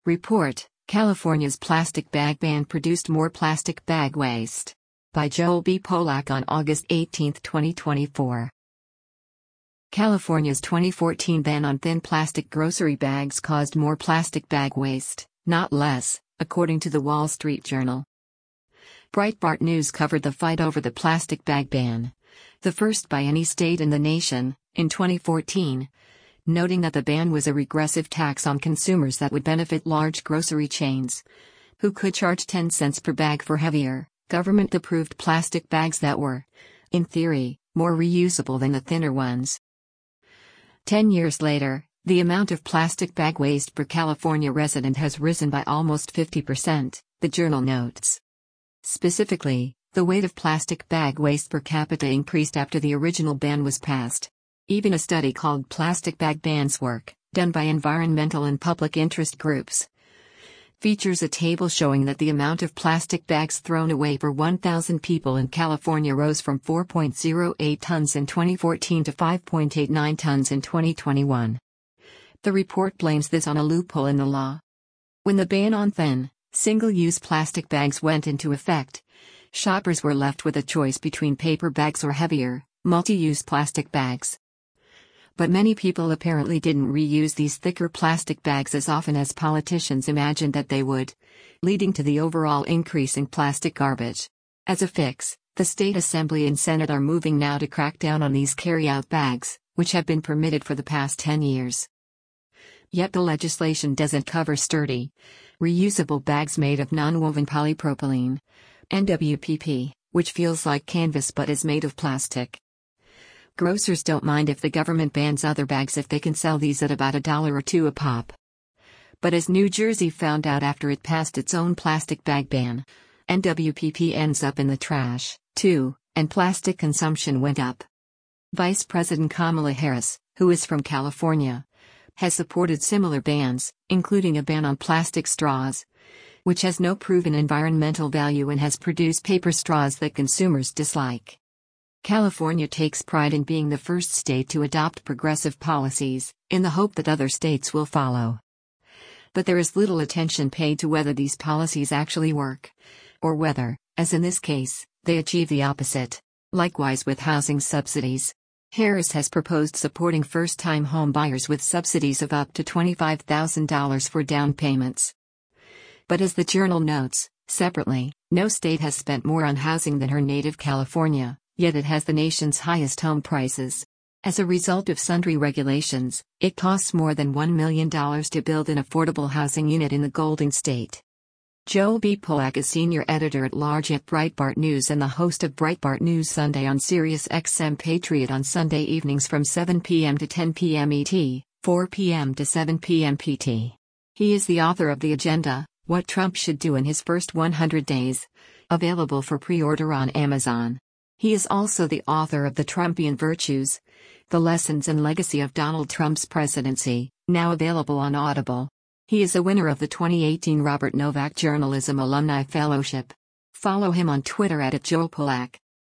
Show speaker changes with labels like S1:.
S1: Report: California's plastic bag ban produced more plastic bag waste. By Joel B. Polak on August 18, 2024. California's 2014 ban on thin plastic grocery bags caused more plastic bag waste, not less, according to the Wall Street Journal. Breitbart News covered the fight over the plastic bag ban, the first by any state in the nation, in 2014, noting that the ban was a regressive tax on consumers that would benefit large grocery chains, who could charge 10 cents per bag for heavier, government-approved plastic bags that were, in theory, more reusable than the thinner ones. 10 years later, the amount of plastic bag waste per California resident has risen by almost 50%, the journal notes. Specifically, the weight of plastic bag waste per capita increased after the original ban was passed. Even a study called Plastic Bag Bans Work, done by environmental and public interest groups, features a table showing that the amount of plastic bags thrown away per 1,000 people in California rose from 4.08 tons in 2014 to 5.89 tons in 2021. The report blames this on a loophole in the law. When the ban on thin, single-use plastic bags went into effect, shoppers were left with a choice between paper bags or heavier, multi-use plastic bags. But many people apparently didn't reuse these thicker plastic bags as often as politicians imagined that they would, leading to the overall increase in plastic garbage. As a fix, the state assembly and Senate are moving now to crack down on these carry-out bags, which have been permitted for the past 10 years. Yet the legislation doesn't cover sturdy, reusable bags made of non-woven polypropylene, NWPP, which feels like canvas but is made of plastic. Grocers don't mind if the government bans other bags if they can sell these at about $1 or $2 a pop. But as New Jersey found out after it passed its own plastic bag ban, NWPP ends up in the trash, too, and plastic consumption went up. Vice President Kamala Harris, who is from California, has supported similar bans, including a ban on plastic straws, which has no proven environmental value and has produced paper straws that consumers dislike. California takes pride in being the first state to adopt progressive policies, in the hope that other states will follow. But there is little attention paid to whether these policies actually work, or whether, as in this case, they achieve the opposite. Likewise with housing subsidies. Harris has proposed supporting first-time home buyers with subsidies of up to $25,000 for down payments. But as the journal notes, separately, no state has spent more on housing than her native California. Yet it has the nation's highest home prices. As a result of sundry regulations, it costs more than $1 million to build an affordable housing unit in the Golden State. Joel B. Polak is senior editor-at-large at Breitbart News and the host of Breitbart News Sunday on Sirius XM Patriot on Sunday evenings from 7 p.m. to 10 p.m. ET, 4 p.m. to 7 p.m. PT. He is the author of The Agenda, What Trump Should Do in His First 100 Days, available for pre-order on Amazon. He is also the author of The Trumpian Virtues, The Lessons and Legacy of Donald Trump's Presidency, now available on Audible. He is a winner of the 2018 Robert Novak Journalism Alumni Fellowship. Follow him on Twitter @JoelPolak.